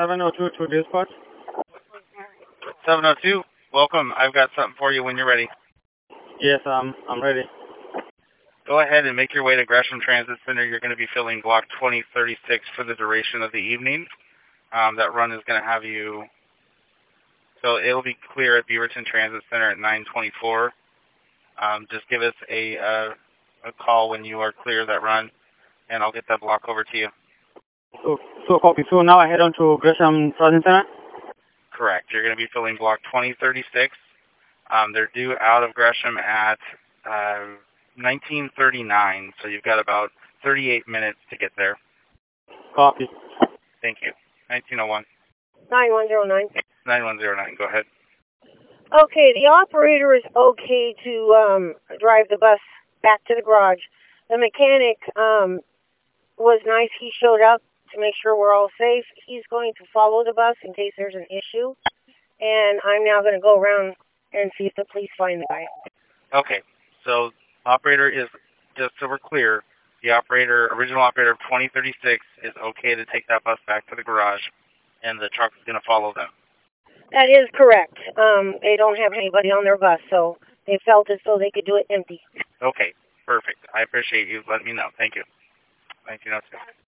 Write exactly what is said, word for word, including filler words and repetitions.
seven oh two to dispatch. seven oh two, welcome. I've got something for you when you're ready. Yes, um, I'm ready. Go ahead and make your way to Gresham Transit Center. You're going to be filling block twenty thirty-six for the duration of the evening. Um, that run is going to have you, so it'll be clear at Beaverton Transit Center at nine twenty-four. Um, just give us a, uh, a call when you are clear of that run, and I'll get that block over to you. So, so copy. So now I head on to Gresham Transit Center? Correct. You're going to be filling block twenty thirty-six. Um, they're due out of Gresham at uh, nineteen thirty-nine, so you've got about thirty-eight minutes to get there. Copy. Thank you. nineteen oh one. nine one zero nine. nine one zero nine, go ahead. Okay, the operator is okay to um, drive the bus back to the garage. The mechanic um, was nice. He showed up to make sure we're all safe. He's going to follow the bus in case there's an issue. And I'm now going to go around and see if the police find the guy. Okay, so operator is, just so we're clear, the operator, original operator of twenty thirty-six is okay to take that bus back to the garage, and the truck is going to follow them. That is correct. Um, they don't have anybody on their bus, so they felt as though they could do it empty. Okay, perfect. I appreciate you letting me know. Thank you. nineteen oh two.